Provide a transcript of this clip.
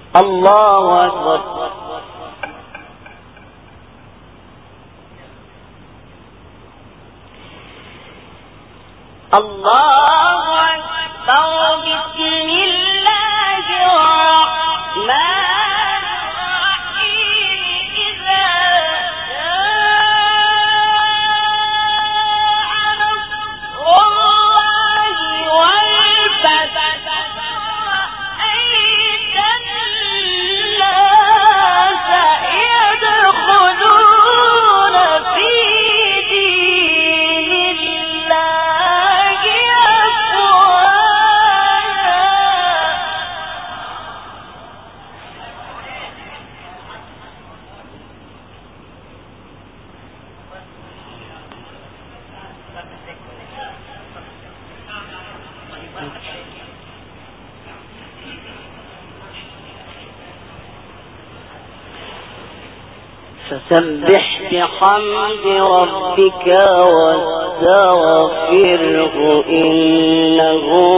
الله أكبر. الله أكبر. بسم الله الرحمن الرحيم. إذا جاء نصر الله والفتح ورأيت الناس يدخلون في دين الله فسبح بحمد ربك واستغفره إنه